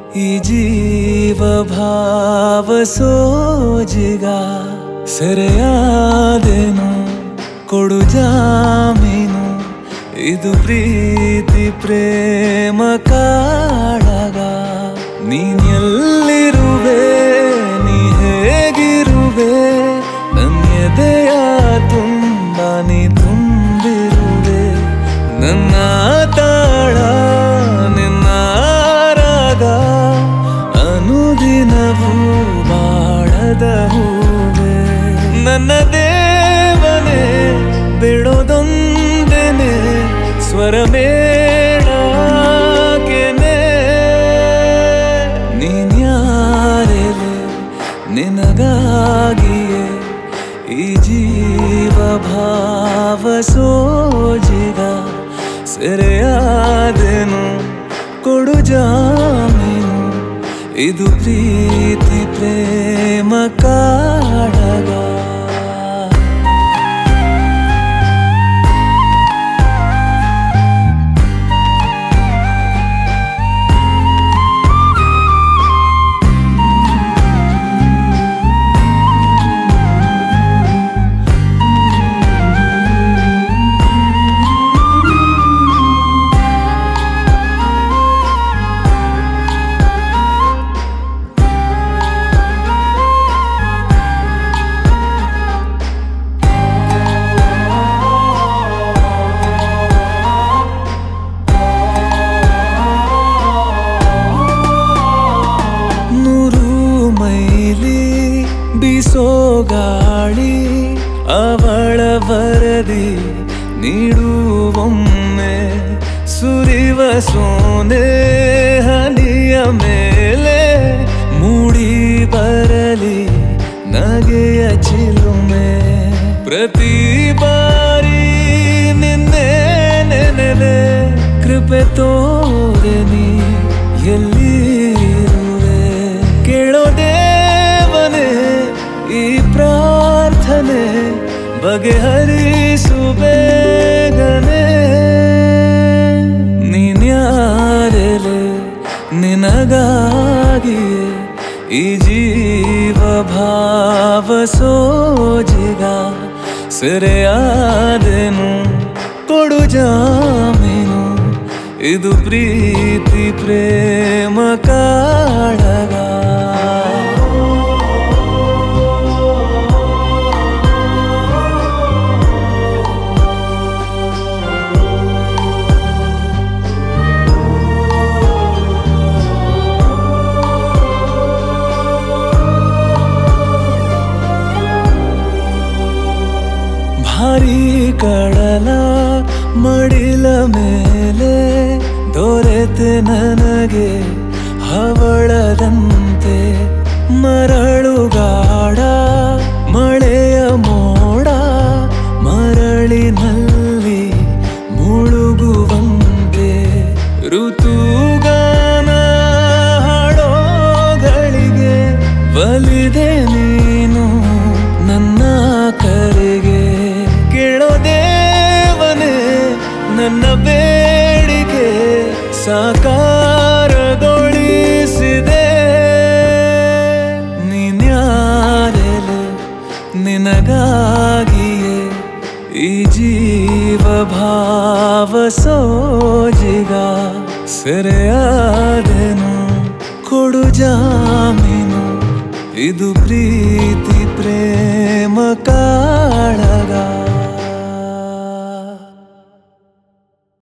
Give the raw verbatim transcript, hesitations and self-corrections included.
ಈ ಜೀವ ಭಾವ ಸೋಜಿಗ ಸೆರೆಯಾದೆನು ಕೊಡು ಜಾಮೀನು ಇದು ಪ್ರೀತಿ ಪ್ರೇಮ ಕಾಳಗ ನೀನ್ ಎಲ್ಲಿರುವೆ ನೀ ಹೇಗಿರುವೆ ನನ್ನ ಎದೆಯ ತುಂಬ ನೀ ತುಂಬಿರುವೆ ನನ್ನ ತಾಳ ನಿನ್ನ ರಾಗ ಅನುದಿನವೂ ಬಾಳದ ಹೂವೆ ನನ್ನ ದೇವನೇ ಬಿಡೋದೊಂದೇನೆ ಸ್ವರ ಮೇಳಾಕೆನೆ ನೀನ್ಯಾರೆಲೆ ನಿನಗಾಗಿಯೇ ಈ ಜೀವ ಭಾವ ಸೋಜಿಗ ಸೆರೆಯಾದೆನು ಕೊಡು ಜಾಮೀನು ಇದು ಪ್ರೀತಿ ಪ್ರೇಮ ಕಾಳಗ ಬೀಸೋ ಗಾಳಿ ಅವಳ ವರದಿ ನೀಡುವೊಮ್ಮೆ ಸುರಿವ ಸೋನೆ ಹನಿಯ ಮೇಲೆ ಮೂಡಿ ಬರಲಿ ನಗೆಯ ಚಿಲುಮೆ ಪ್ರತಿ ಬಾರಿ ನಿನ್ನೆ ನೆನೆವೆ ಕೃಪೆ ತೋರೆ ನೀ ಎಲ್ಲಿರುವೆ ಕೇಳೋದೇ ಈ ಪ್ರಾರ್ಥನೆ ಬಗೆಹರಿಸು ಬೇಗನೆ ನೀನ್ಯಾರೆಲೆ ನಿನಗಾಗಿಯೇ ಈ ಜೀವ ಭಾವ ಸೋಜಿಗ ಸೆರೆಯಾದೆನು ಕೊಡು ಜಾಮೀನು ಇದು ಪ್ರೀತಿ ಪ್ರೇಮ ಕಾಳಗ ಭಾರೀ ಕಡಲ ಮಡಿಲ ಮೇಲೆ ದೊರೆತೆ ನನಗೆ ಹವಳದಂತೆ ಮರಳುಗಾಡ ಮಳೆಯ ಮೋಡ ಮರಳಿನಲ್ಲಿ ಮುಳುಗುವಂತೆ ಋತುಗಾನ ಹಾಡೋಗಳಿಗೆ ಬಲಿದೆ ನೀನು ನನ್ನ ಕರೆಗೆ ಕೇಳೋದೇವನೇ ನನ್ನ ಬೇಡಿಕೆ ಸಾಕಾರಗೊಳಿಸಿದೆ ನೀನ್ಯಾರೆಲೆ ನಿನಗಾಗಿಯೇ ಈ ಜೀವ ಭಾವ ಸೋಜಿಗ ಸೆರೆಯಾದೆನು ಕೊಡು ಜಾಮೀನು ಇದು ಪ್ರೀತಿ ಪ್ರೇಮ ಕಾಳಗ